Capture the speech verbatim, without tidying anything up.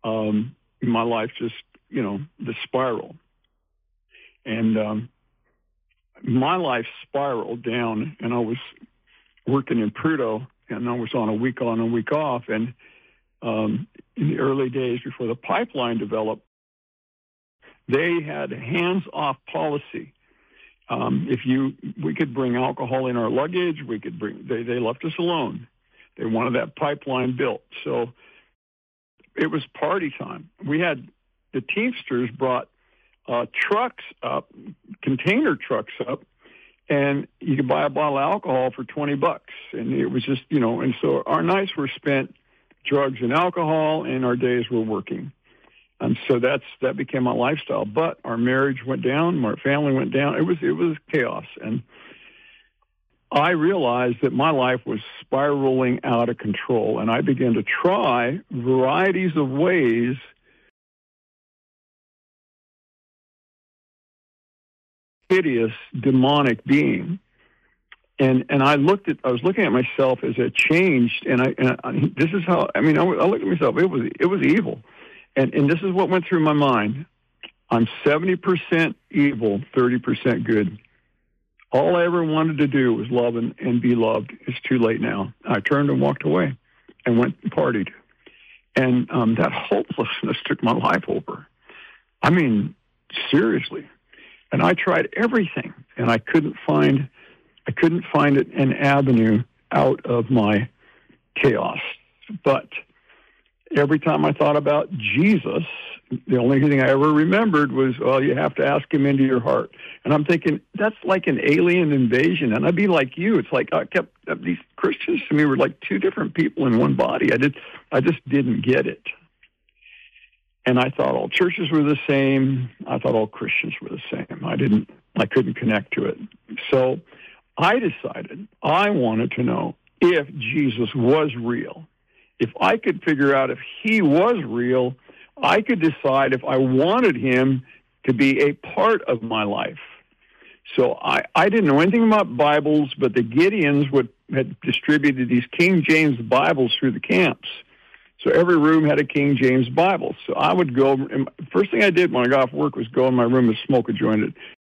um, my life just, you know, the spiral. And um, my life spiraled down, and I was working in Prudhoe, and I was on a week on, a week off. And um, in the early days before the pipeline developed, they had a hands-off policy. Um, if you, we could bring alcohol in our luggage, we could bring. They they left us alone. They wanted that pipeline built, so it was party time. We had the Teamsters brought uh, trucks up, container trucks up, and you could buy a bottle of alcohol for twenty bucks, and it was just, you know. And so our nights were spent drugs and alcohol, and our days were working. And so that's that became my lifestyle. But our marriage went down, our family went down. It was it was chaos, and I realized that my life was spiraling out of control, and I began to try varieties of ways hideous demonic being. And and I looked at I was looking at myself as it changed, and I, and I this is how I mean I, I looked at myself. It was it was evil. And and this is what went through my mind. I'm seventy percent evil, thirty percent good. All I ever wanted to do was love and, and be loved. It's too late now. I turned and walked away and went and partied. And um, that hopelessness took my life over. I mean, seriously. And I tried everything, and I couldn't find, I couldn't find it an avenue out of my chaos. But every time I thought about Jesus, the only thing I ever remembered was, well, you have to ask him into your heart. And I'm thinking, that's like an alien invasion. And I'd be like you. It's like I kept, these Christians to me were like two different people in one body. I did, I just didn't get it. And I thought all churches were the same. I thought all Christians were the same. I didn't, I couldn't connect to it. So I decided I wanted to know if Jesus was real. If I could figure out if he was real, I could decide if I wanted him to be a part of my life. So I, I didn't know anything about Bibles, but the Gideons would had distributed these King James Bibles through the camps. So every room had a King James Bible. So I would go, and first thing I did when I got off work was go in my room and smoke a joint.